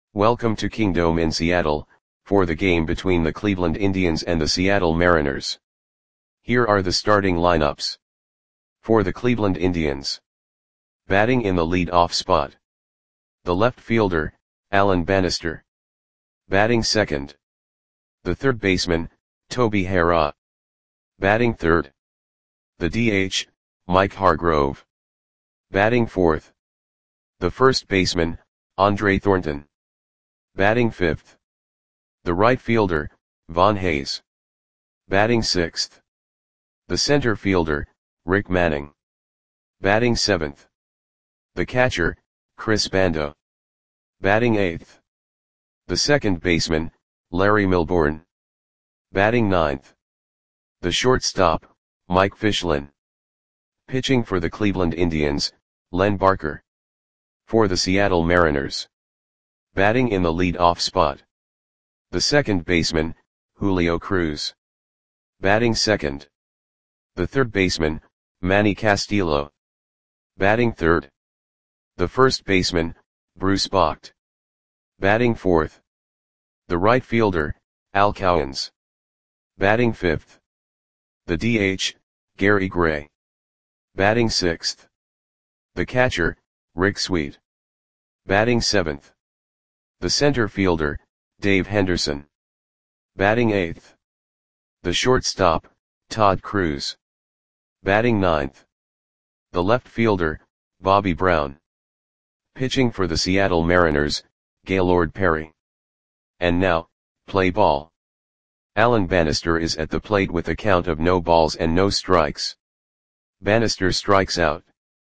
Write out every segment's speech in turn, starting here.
Welcome to Kingdome in Seattle, for the game between the Cleveland Indians and the Seattle Mariners. Here are the starting lineups. For the Cleveland Indians. Batting in the lead-off spot. The left fielder, Alan Bannister. Batting second. The third baseman, Toby Harrah. Batting third. The DH, Mike Hargrove. Batting fourth. The first baseman, Andre Thornton. Batting fifth. The right fielder, Von Hayes. Batting sixth. The center fielder, Rick Manning. Batting seventh. The catcher, Chris Bando. Batting eighth. The second baseman, Larry Milbourne. Batting ninth. The shortstop, Mike Fichlin. Pitching for the Cleveland Indians, Len Barker. For the Seattle Mariners. Batting in the lead-off spot. The second baseman, Julio Cruz. Batting second. The third baseman, Manny Castillo. Batting third. The first baseman, Bruce Bocht. Batting fourth. The right fielder, Al Cowens. Batting fifth. The DH, Gary Gray. Batting sixth. The catcher, Rick Sweet. Batting seventh. The center fielder, Dave Henderson. Batting eighth. The shortstop, Todd Cruz. Batting ninth. The left fielder, Bobby Brown. Pitching for the Seattle Mariners, Gaylord Perry. And now, play ball. Alan Bannister is at the plate with a count of no balls and no strikes. Bannister strikes out.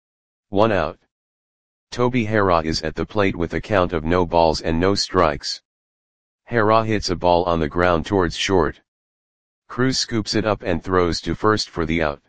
1 out. Toby Harrah is at the plate with a count of no balls and no strikes. Harrah hits a ball on the ground towards short. Cruz scoops it up and throws to first for the out.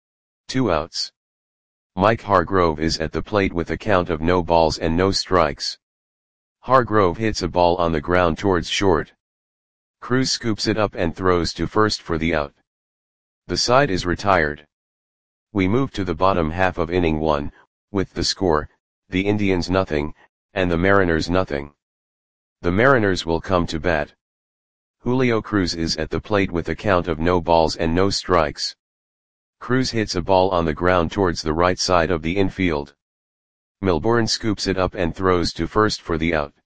2 outs. Mike Hargrove is at the plate with a count of no balls and no strikes. Hargrove hits a ball on the ground towards short. Cruz scoops it up and throws to first for the out. The side is retired. We move to the bottom half of inning 1, with the score, the Indians nothing, and the Mariners nothing. The Mariners will come to bat. Julio Cruz is at the plate with a count of no balls and no strikes. Cruz hits a ball on the ground towards the right side of the infield. Milbourne scoops it up and throws to first for the out.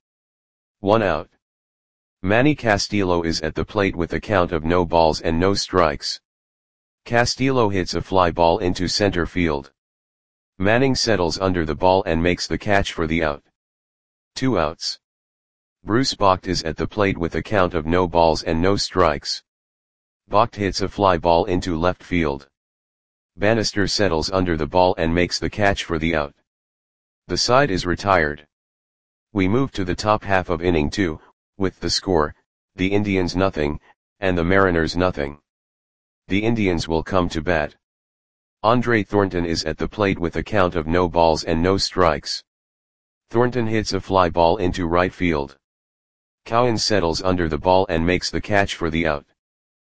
1 out. Manny Castillo is at the plate with a count of no balls and no strikes. Castillo hits a fly ball into center field. Manning settles under the ball and makes the catch for the out. 2 outs. Bruce Bocht is at the plate with a count of no balls and no strikes. Bocht hits a fly ball into left field. Bannister settles under the ball and makes the catch for the out. The side is retired. We move to the top half of inning 2, with the score, the Indians nothing, and the Mariners nothing. The Indians will come to bat. Andre Thornton is at the plate with a count of no balls and no strikes. Thornton hits a fly ball into right field. Cowens settles under the ball and makes the catch for the out.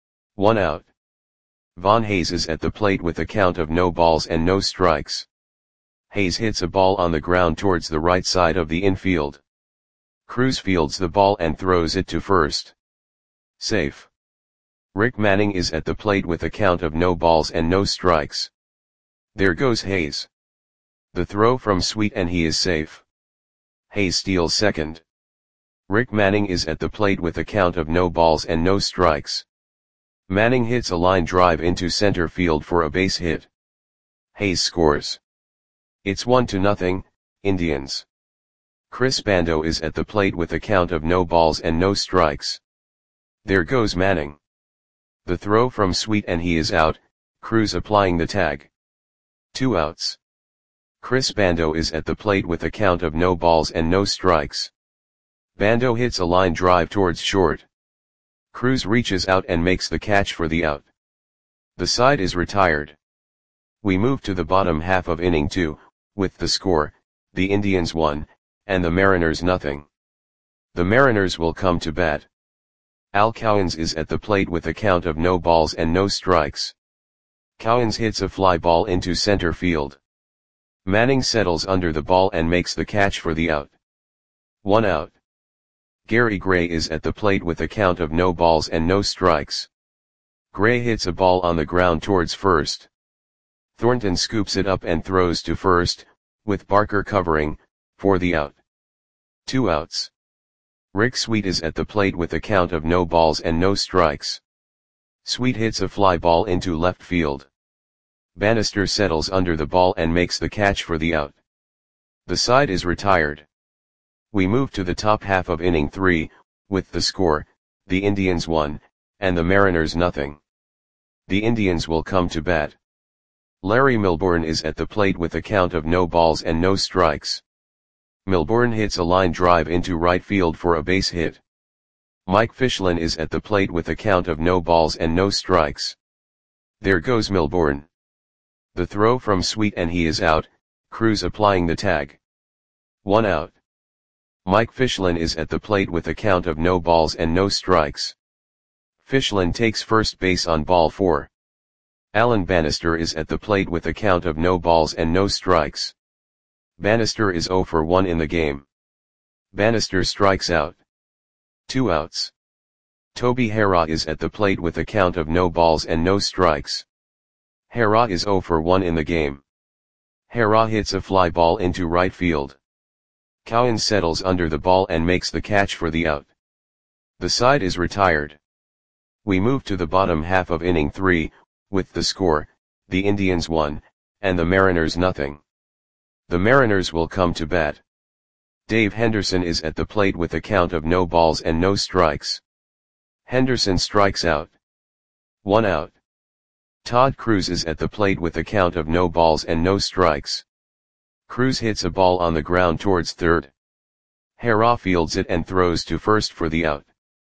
1 out. Von Hayes is at the plate with a count of no balls and no strikes. Hayes hits a ball on the ground towards the right side of the infield. Cruz fields the ball and throws it to first. Safe. Rick Manning is at the plate with a count of no balls and no strikes. There goes Hayes. The throw from Sweet and he is safe. Hayes steals second. Rick Manning is at the plate with a count of no balls and no strikes. Manning hits a line drive into center field for a base hit. Hayes scores. It's 1-0, Indians. Chris Bando is at the plate with a count of no balls and no strikes. There goes Manning. The throw from Sweet and he is out, Cruz applying the tag. 2 outs. Chris Bando is at the plate with a count of no balls and no strikes. Bando hits a line drive towards short. Cruz reaches out and makes the catch for the out. The side is retired. We move to the bottom half of inning 2, with the score, the Indians 1, and the Mariners nothing. The Mariners will come to bat. Al Cowens is at the plate with a count of no balls and no strikes. Cowens hits a fly ball into center field. Manning settles under the ball and makes the catch for the out. 1 out. Gary Gray is at the plate with a count of no balls and no strikes. Gray hits a ball on the ground towards first. Thornton scoops it up and throws to first, with Barker covering, for the out. 2 outs. Rick Sweet is at the plate with a count of no balls and no strikes. Sweet hits a fly ball into left field. Bannister settles under the ball and makes the catch for the out. The side is retired. We move to the top half of inning 3, with the score, the Indians 1, and the Mariners nothing. The Indians will come to bat. Larry Milbourne is at the plate with a count of no balls and no strikes. Milbourne hits a line drive into right field for a base hit. Mike Fischlin is at the plate with a count of no balls and no strikes. There goes Milbourne. The throw from Sweet and he is out, Cruz applying the tag. 1 out. Mike Fischlin is at the plate with a count of no balls and no strikes. Fischlin takes first base on ball 4. Alan Bannister is at the plate with a count of no balls and no strikes. Bannister is 0 for 1 in the game. Bannister strikes out. 2 outs. Toby Harrah is at the plate with a count of no balls and no strikes. Harrah is 0 for 1 in the game. Harrah hits a fly ball into right field. Cowan settles under the ball and makes the catch for the out. The side is retired. We move to the bottom half of inning 3, with the score, the Indians 1, and the Mariners nothing. The Mariners will come to bat. Dave Henderson is at the plate with a count of no balls and no strikes. Henderson strikes out. 1 out. Todd Cruz is at the plate with a count of no balls and no strikes. Cruz hits a ball on the ground towards third. Harrah fields it and throws to first for the out.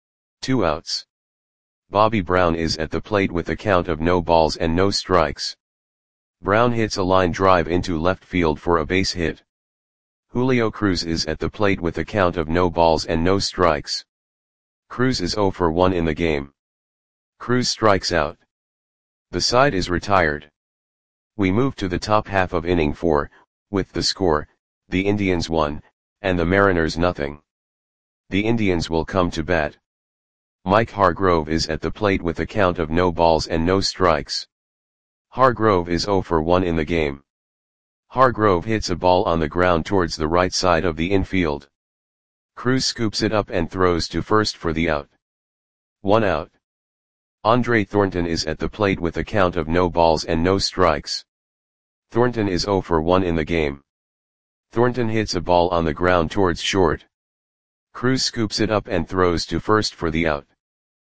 2 outs. Bobby Brown is at the plate with a count of no balls and no strikes. Brown hits a line drive into left field for a base hit. Julio Cruz is at the plate with a count of no balls and no strikes. Cruz is 0 for 1 in the game. Cruz strikes out. The side is retired. We move to the top half of inning 4, with the score, the Indians 1, and the Mariners nothing. The Indians will come to bat. Mike Hargrove is at the plate with a count of no balls and no strikes. Hargrove is 0 for 1 in the game. Hargrove hits a ball on the ground towards the right side of the infield. Cruz scoops it up and throws to first for the out. 1 out. Andre Thornton is at the plate with a count of no balls and no strikes. Thornton is 0 for 1 in the game. Thornton hits a ball on the ground towards short. Cruz scoops it up and throws to first for the out.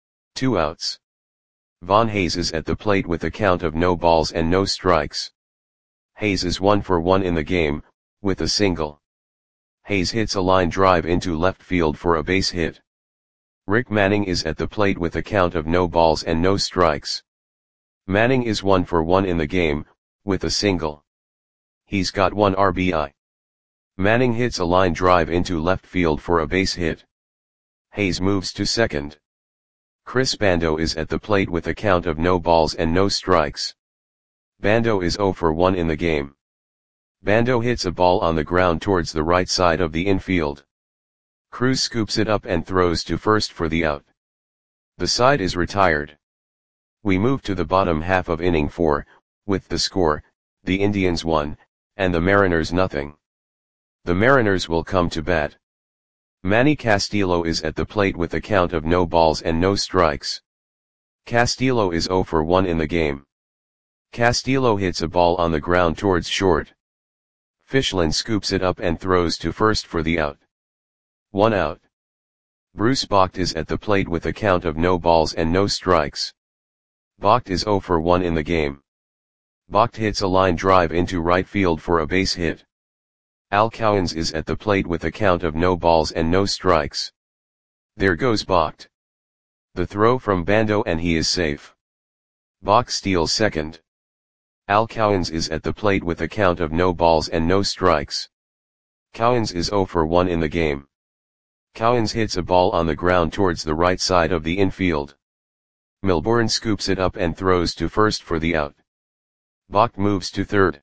2 outs. Von Hayes is at the plate with a count of no balls and no strikes. Hayes is 1 for 1 in the game, with a single. Hayes hits a line drive into left field for a base hit. Rick Manning is at the plate with a count of no balls and no strikes. Manning is 1 for 1 in the game, with a single. He's got 1 RBI. Manning hits a line drive into left field for a base hit. Hayes moves to second. Chris Bando is at the plate with a count of no balls and no strikes. Bando is 0 for 1 in the game. Bando hits a ball on the ground towards the right side of the infield. Cruz scoops it up and throws to first for the out. The side is retired. We move to the bottom half of inning 4, with the score, the Indians 1, and the Mariners nothing. The Mariners will come to bat. Manny Castillo is at the plate with a count of no balls and no strikes. Castillo is 0 for 1 in the game. Castillo hits a ball on the ground towards short. Fischlin scoops it up and throws to first for the out. 1 out. Bruce Bocht is at the plate with a count of no balls and no strikes. Bocht is 0 for 1 in the game. Bocht hits a line drive into right field for a base hit. Al Cowens is at the plate with a count of no balls and no strikes. There goes Bocht. The throw from Bando and he is safe. Bocht steals second. Al Cowens is at the plate with a count of no balls and no strikes. Cowens is 0 for 1 in the game. Cowens hits a ball on the ground towards the right side of the infield. Milbourne scoops it up and throws to first for the out. Bocht moves to third.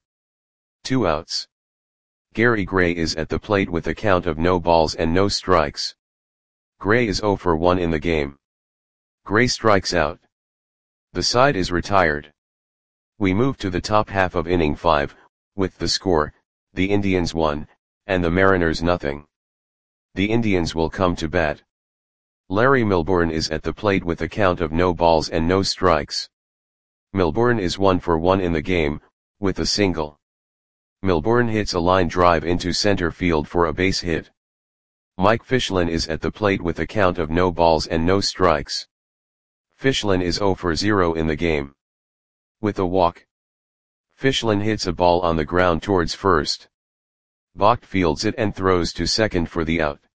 2 outs. Gary Gray is at the plate with a count of no balls and no strikes. Gray is 0 for 1 in the game. Gray strikes out. The side is retired. We move to the top half of inning 5, with the score, the Indians 1, and the Mariners nothing. The Indians will come to bat. Larry Milbourne is at the plate with a count of no balls and no strikes. Milbourne is 1 for 1 in the game, with a single. Milbourne hits a line drive into center field for a base hit. Mike Fichlin is at the plate with a count of no balls and no strikes. Fichlin is 0 for 0 in the game. With a walk. Fichlin hits a ball on the ground towards first. Vogt fields it and throws to second for the out.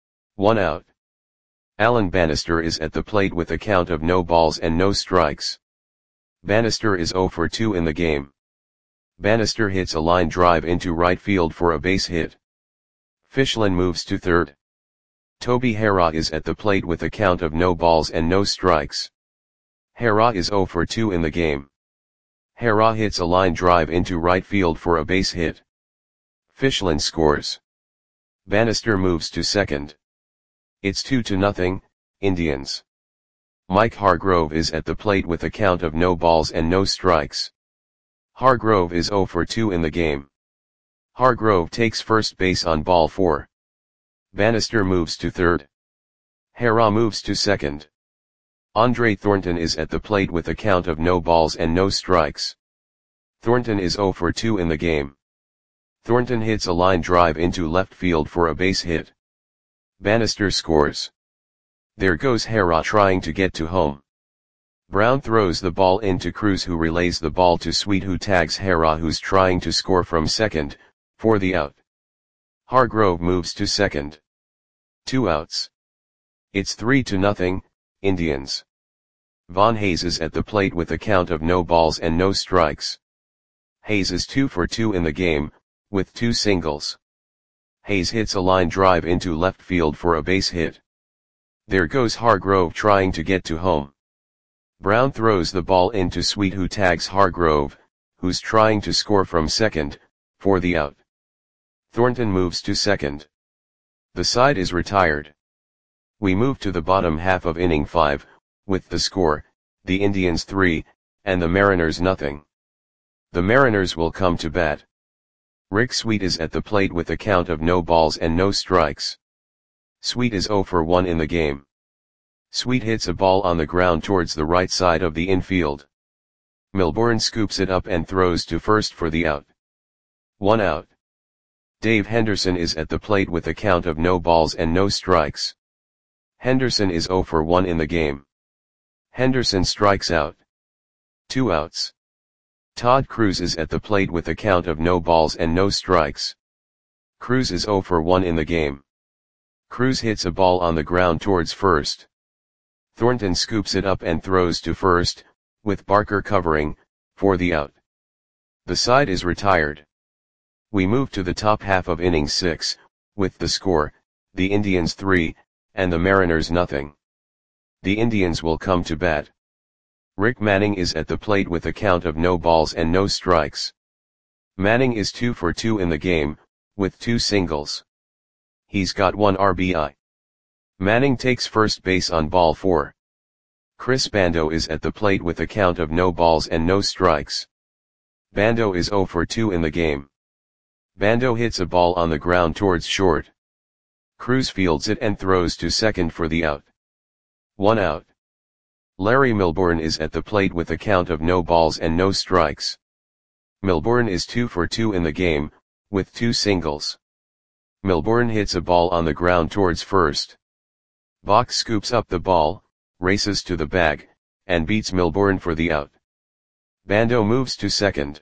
1 out. Alan Bannister is at the plate with a count of no balls and no strikes. Bannister is 0 for 2 in the game. Bannister hits a line drive into right field for a base hit. Fichlin moves to third. Toby Harrah is at the plate with a count of no balls and no strikes. Harrah is 0 for 2 in the game. Harrah hits a line drive into right field for a base hit. Fichlin scores. Bannister moves to second. It's 2-0, Indians. Mike Hargrove is at the plate with a count of no balls and no strikes. Hargrove is 0 for 2 in the game. Hargrove takes first base on ball 4. Bannister moves to third. Harrah moves to second. Andre Thornton is at the plate with a count of no balls and no strikes. Thornton is 0 for 2 in the game. Thornton hits a line drive into left field for a base hit. Bannister scores. There goes Harrah trying to get to home. Brown throws the ball into Cruz, who relays the ball to Sweet, who tags Harrah, who's trying to score from second, for the out. Hargrove moves to second. 2 outs. It's 3-0, Indians. Von Hayes is at the plate with a count of no balls and no strikes. Hayes is 2 for 2 in the game, with 2 singles. Hayes hits a line drive into left field for a base hit. There goes Hargrove trying to get to home. Brown throws the ball into Sweet, who tags Hargrove, who's trying to score from second, for the out. Thornton moves to second. The side is retired. We move to the bottom half of inning 5, with the score, the Indians 3, and the Mariners nothing. The Mariners will come to bat. Rick Sweet is at the plate with a count of no balls and no strikes. Sweet is 0 for 1 in the game. Sweet hits a ball on the ground towards the right side of the infield. Milbourne scoops it up and throws to first for the out. 1 out. Dave Henderson is at the plate with a count of no balls and no strikes. Henderson is 0 for 1 in the game. Henderson strikes out. 2 outs. Todd Cruz is at the plate with a count of no balls and no strikes. Cruz is 0 for 1 in the game. Cruz hits a ball on the ground towards first. Thornton scoops it up and throws to first, with Barker covering, for the out. The side is retired. We move to the top half of inning 6, with the score, the Indians 3, and the Mariners nothing. The Indians will come to bat. Rick Manning is at the plate with a count of no balls and no strikes. Manning is 2 for 2 in the game, with 2 singles. He's got 1 RBI. Manning takes first base on ball 4. Chris Bando is at the plate with a count of no balls and no strikes. Bando is 0 for 2 in the game. Bando hits a ball on the ground towards short. Cruz fields it and throws to second for the out. 1 out. Larry Milbourne is at the plate with a count of no balls and no strikes. Milbourne is 2 for 2 in the game, with 2 singles. Milbourne hits a ball on the ground towards first. Vogt scoops up the ball, races to the bag, and beats Milbourne for the out. Bando moves to second.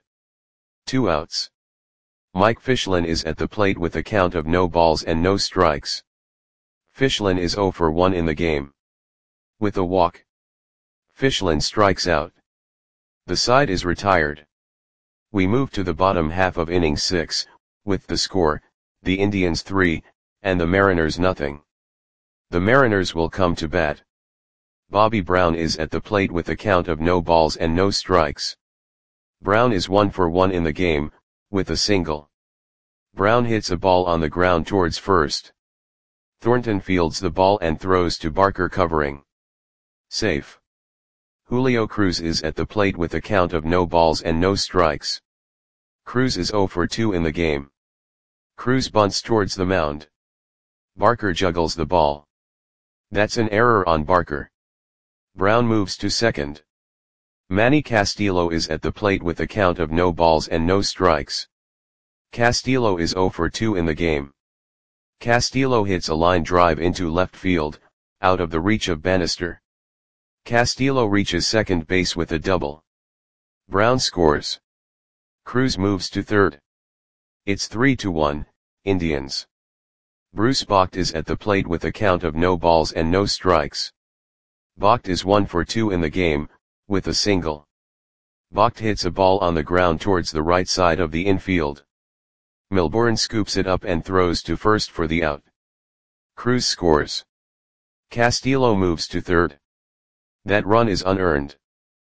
2 outs. Mike Fichlin is at the plate with a count of no balls and no strikes. Fichlin is 0 for 1 in the game. With a walk. Fichlin strikes out. The side is retired. We move to the bottom half of inning 6, with the score, the Indians 3, and the Mariners nothing. The Mariners will come to bat. Bobby Brown is at the plate with a count of no balls and no strikes. Brown is 1 for 1 in the game, with a single. Brown hits a ball on the ground towards first. Thornton fields the ball and throws to Barker covering. Safe. Julio Cruz is at the plate with a count of no balls and no strikes. Cruz is 0 for 2 in the game. Cruz bunts towards the mound. Barker juggles the ball. That's an error on Barker. Brown moves to second. Manny Castillo is at the plate with a count of no balls and no strikes. Castillo is 0 for 2 in the game. Castillo hits a line drive into left field, out of the reach of Bannister. Castillo reaches second base with a double. Brown scores. Cruz moves to third. It's 3-1, Indians. Bruce Bocht is at the plate with a count of no balls and no strikes. Bocht is 1 for 2 in the game, with a single. Bocht hits a ball on the ground towards the right side of the infield. Milbourne scoops it up and throws to first for the out. Cruz scores. Castillo moves to third. That run is unearned.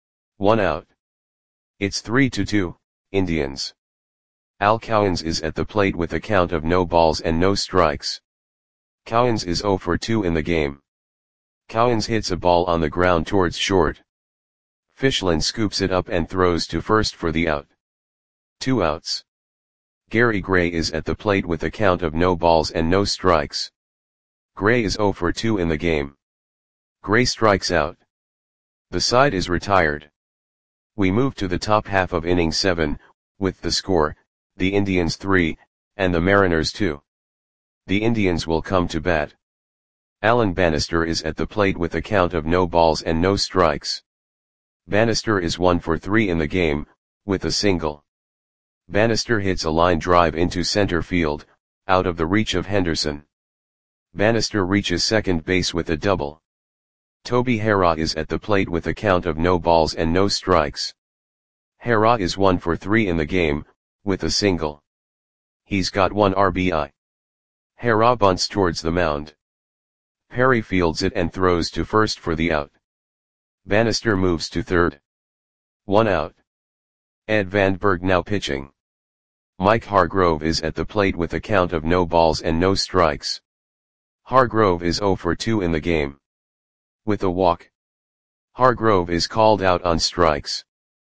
1 out. It's 3-2, Indians. Al Cowens is at the plate with a count of no balls and no strikes. Cowens is 0 for 2 in the game. Cowens hits a ball on the ground towards short. Fischlin scoops it up and throws to first for the out. 2 outs. Gary Gray is at the plate with a count of no balls and no strikes. Gray is 0 for 2 in the game. Gray strikes out. The side is retired. We move to the top half of inning 7, with the score, the Indians 3, and the Mariners 2. The Indians will come to bat. Alan Bannister is at the plate with a count of no balls and no strikes. Bannister is 1 for 3 in the game, with a single. Bannister hits a line drive into center field, out of the reach of Henderson. Bannister reaches second base with a double. Toby Harrah is at the plate with a count of no balls and no strikes. Harrah is 1 for 3 in the game, with a single. He's got 1 RBI. Harrah bunts towards the mound. Perry fields it and throws to first for the out. Bannister moves to third. 1 out. Ed Vandenberg now pitching. Mike Hargrove is at the plate with a count of no balls and no strikes. Hargrove is 0 for 2 in the game. With a walk. Hargrove is called out on strikes.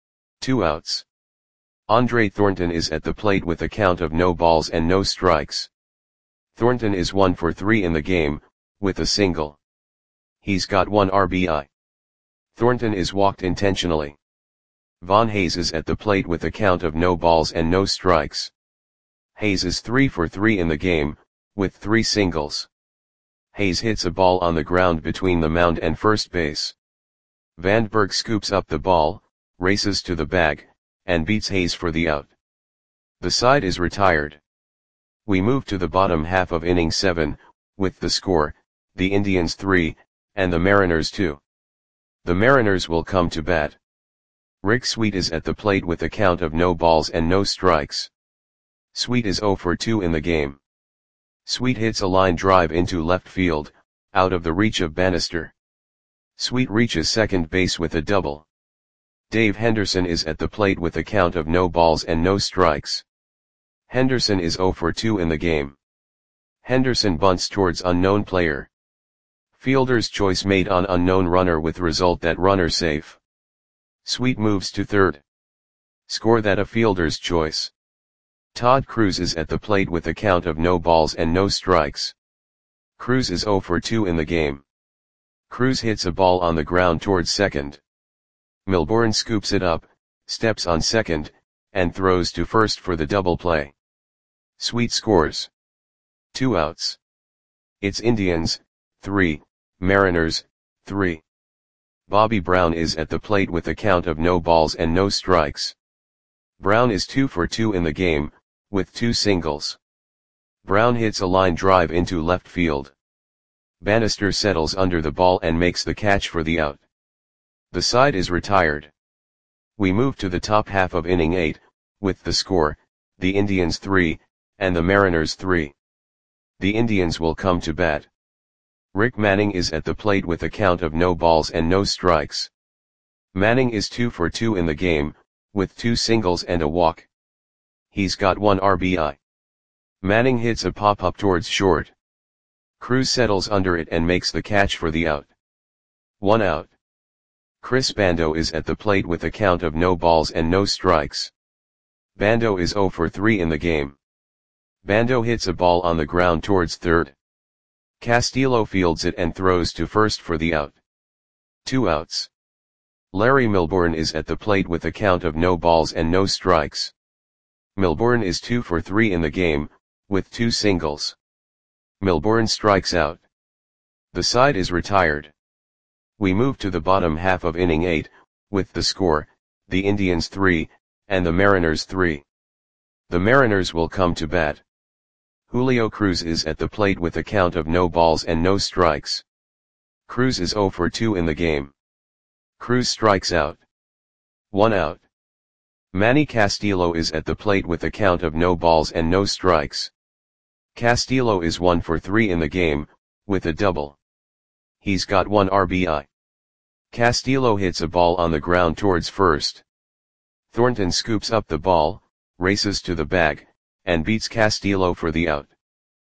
2 outs. Andre Thornton is at the plate with a count of no balls and no strikes. Thornton is 1 for 3 in the game, with a single. He's got 1 RBI. Thornton is walked intentionally. Von Hayes is at the plate with a count of no balls and no strikes. Hayes is 3 for 3 in the game, with 3 singles. Hayes hits a ball on the ground between the mound and first base. Vandenberg scoops up the ball, races to the bag, and beats Hayes for the out. The side is retired. We move to the bottom half of inning 7, with the score, the Indians 3, and the Mariners 2. The Mariners will come to bat. Rick Sweet is at the plate with a count of no balls and no strikes. Sweet is 0 for 2 in the game. Sweet hits a line drive into left field, out of the reach of Bannister. Sweet reaches second base with a double. Dave Henderson is at the plate with a count of no balls and no strikes. Henderson is 0 for 2 in the game. Henderson bunts towards unknown player. Fielder's choice made on unknown runner with result that runner safe. Sweet moves to third. Score that a fielder's choice. Todd Cruz is at the plate with a count of no balls and no strikes. Cruz is 0 for 2 in the game. Cruz hits a ball on the ground towards second. Milbourne scoops it up, steps on second, and throws to first for the double play. Sweet scores. 2 outs. It's Indians, 3, Mariners, 3. Bobby Brown is at the plate with a count of no balls and no strikes. Brown is 2 for 2 in the game, with 2 singles. Brown hits a line drive into left field. Bannister settles under the ball and makes the catch for the out. The side is retired. We move to the top half of inning 8, with the score, the Indians 3, and the Mariners 3. The Indians will come to bat. Rick Manning is at the plate with a count of no balls and no strikes. Manning is 2 for 2 in the game, with 2 singles and a walk. He's got 1 RBI. Manning hits a pop-up towards short. Cruz settles under it and makes the catch for the out. 1 out. Chris Bando is at the plate with a count of no balls and no strikes. Bando is 0 for 3 in the game. Bando hits a ball on the ground towards third. Castillo fields it and throws to first for the out. 2 outs. Larry Milbourne is at the plate with a count of no balls and no strikes. Milbourne is 2 for 3 in the game, with 2 singles. Milbourne strikes out. The side is retired. We move to the bottom half of inning 8, with the score, the Indians 3, and the Mariners 3. The Mariners will come to bat. Julio Cruz is at the plate with a count of no balls and no strikes. Cruz is 0 for 2 in the game. Cruz strikes out. 1 out. Manny Castillo is at the plate with a count of no balls and no strikes. Castillo is 1 for 3 in the game, with a double. He's got 1 RBI. Castillo hits a ball on the ground towards first. Thornton scoops up the ball, races to the bag, and beats Castillo for the out.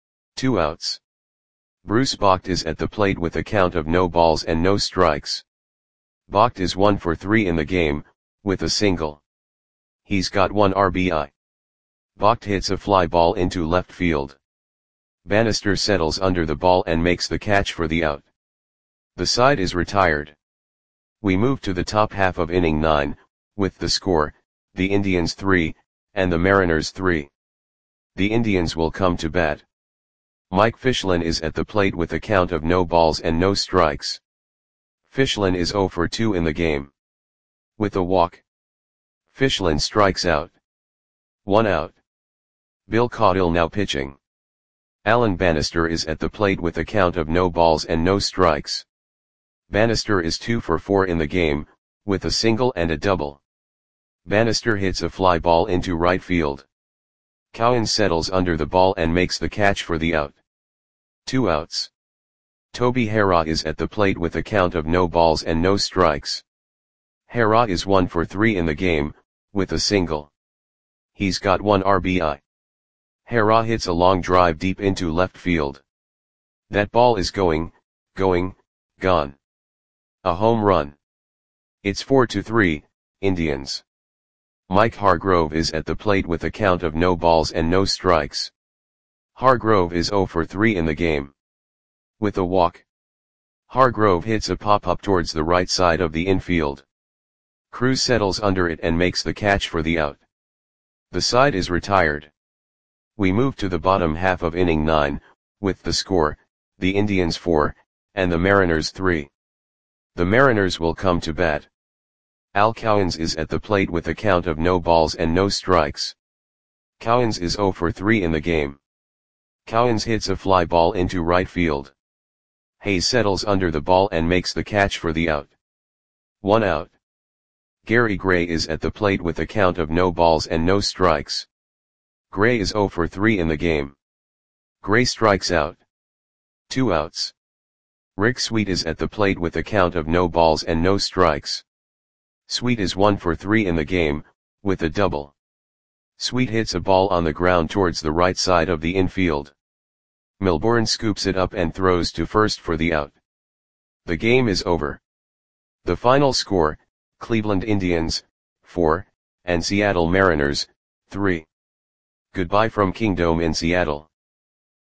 2 outs. Bruce Bocht is at the plate with a count of no balls and no strikes. Bocht is 1 for 3 in the game, with a single. He's got 1 RBI. Bocht hits a fly ball into left field. Bannister settles under the ball and makes the catch for the out. The side is retired. We move to the top half of inning 9, with the score, the Indians 3, and the Mariners 3. The Indians will come to bat. Mike Fichlin is at the plate with a count of no balls and no strikes. Fichlin is 0 for 2 in the game. With a walk. Fichlin strikes out. 1 out. Bill Caudill now pitching. Alan Bannister is at the plate with a count of no balls and no strikes. Bannister is 2 for 4 in the game, with a single and a double. Bannister hits a fly ball into right field. Cowan settles under the ball and makes the catch for the out. 2 outs. Toby Harrah is at the plate with a count of no balls and no strikes. Harrah is 1 for 3 in the game, with a single. He's got 1 RBI. Harrah hits a long drive deep into left field. That ball is gone. A home run. It's 4-3, Indians. Mike Hargrove is at the plate with a count of no balls and no strikes. Hargrove is 0 for 3 in the game. With a walk. Hargrove hits a pop-up towards the right side of the infield. Cruz settles under it and makes the catch for the out. The side is retired. We move to the bottom half of inning 9, with the score, the Indians 4, and the Mariners 3. The Mariners will come to bat. Al Cowens is at the plate with a count of no balls and no strikes. Cowens is 0 for 3 in the game. Cowens hits a fly ball into right field. Hayes settles under the ball and makes the catch for the out. 1 out. Gary Gray is at the plate with a count of no balls and no strikes. Gray is 0 for 3 in the game. Gray strikes out. 2 outs. Rick Sweet is at the plate with a count of no balls and no strikes. Sweet is 1 for 3 in the game, with a double. Sweet hits a ball on the ground towards the right side of the infield. Milbourne scoops it up and throws to first for the out. The game is over. The final score, Cleveland Indians, 4, and Seattle Mariners, 3. Goodbye from Kingdome in Seattle.